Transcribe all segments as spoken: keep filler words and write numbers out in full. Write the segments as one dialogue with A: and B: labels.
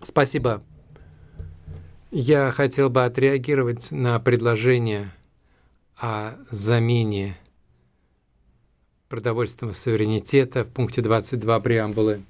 A: Спасибо. Я хотел бы отреагировать на предложение о замене продовольственного суверенитета в пункте двадцать два преамбулы.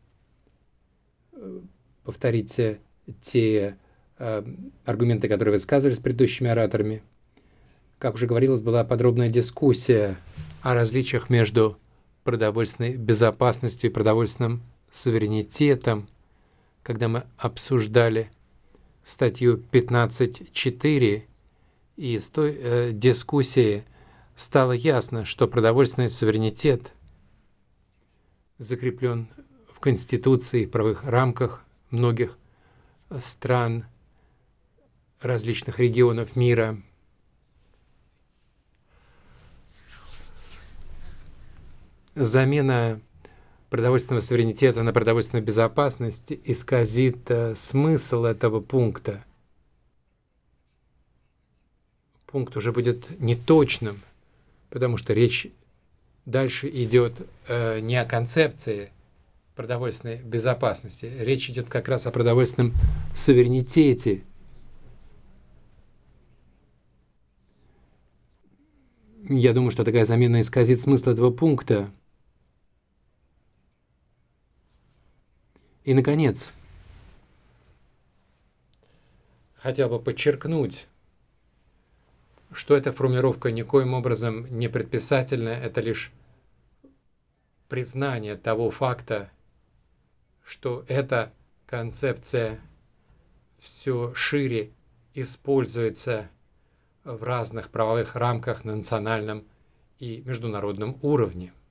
A: Повторите те э, аргументы, которые высказывались предыдущими ораторами. Как уже говорилось, была подробная дискуссия о различиях между продовольственной безопасностью и продовольственным суверенитетом, когда мы обсуждали статью пятнадцать четыре, и из той э, дискуссии стало ясно, что продовольственный суверенитет закреплен в Конституции и правовых рамках многих стран, различных регионов мира. Замена продовольственного суверенитета на продовольственную безопасность исказит э, смысл этого пункта. Пункт уже будет неточным, потому что речь дальше идет э, не о концепции продовольственной безопасности, речь идет как раз о продовольственном суверенитете. Я думаю, что такая замена исказит смысл этого пункта. И, наконец, хотел бы подчеркнуть, что эта формулировка никоим образом не предписательная, это лишь признание того факта, что эта концепция все шире используется в разных правовых рамках на национальном и международном уровне.